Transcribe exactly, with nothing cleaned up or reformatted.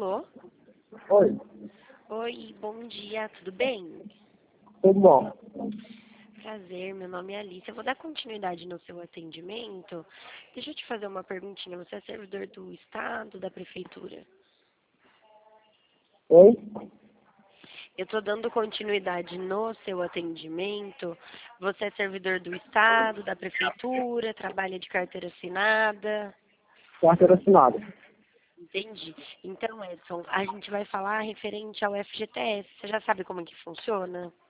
Alô? Oi, Oi, bom dia, tudo bem? tudo bom? Prazer, meu nome é Alice. Eu vou dar continuidade no seu atendimento. Deixa eu te fazer uma perguntinha. Você é servidor do Estado, da Prefeitura? Oi? Eu estou dando continuidade no seu atendimento. Você é servidor do Estado, da Prefeitura, trabalha de carteira assinada? Carteira assinada. Entendi. Então, Edson, a gente vai falar referente ao F G T S. Você já sabe como é que funciona?